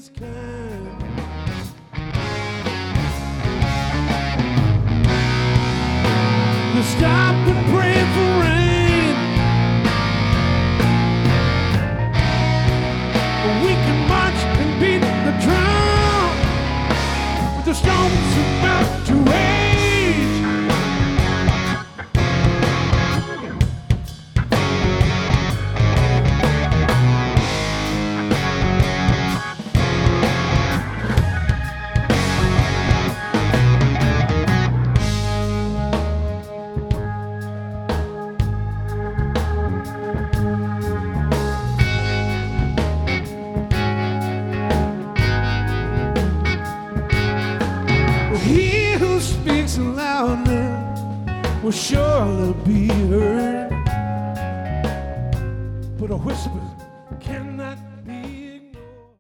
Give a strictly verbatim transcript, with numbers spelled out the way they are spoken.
is kind. You stop and pray for rain. We can march and beat the drum with the storms about to rage. He who speaks louder will surely be heard, but a whisper